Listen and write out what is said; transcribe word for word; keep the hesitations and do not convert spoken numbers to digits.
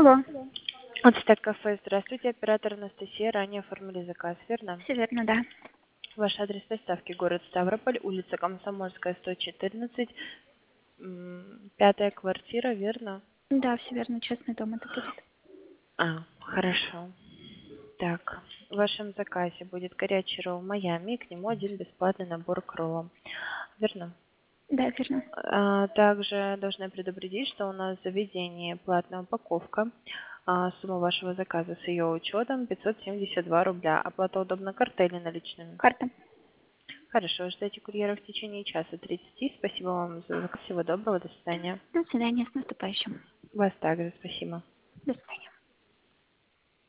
Алло, Вот Стек кафе, здравствуйте, оператор Анастасия, ранее оформили заказ, верно? все верно, да. Ваш адрес доставки город Ставрополь, улица Комсомольская, сто четырнадцать, м, пятая квартира, верно? Да, все верно, частный дом это будет. А, хорошо. Так, в вашем заказе будет горячий ролл Майами, и к нему один бесплатный набор к роллам, верно? Да, верно. А, Также должна предупредить, что у нас в заведении платная упаковка. А, Сумма вашего заказа с ее учетом пятьсот семьдесят два рубля. Оплата удобна картой или наличными? Карта. Хорошо, ждите курьера в течение часа тридцати. Спасибо вам за заказ. Всего доброго, до свидания. До свидания, с наступающим. Вас также, спасибо. До свидания.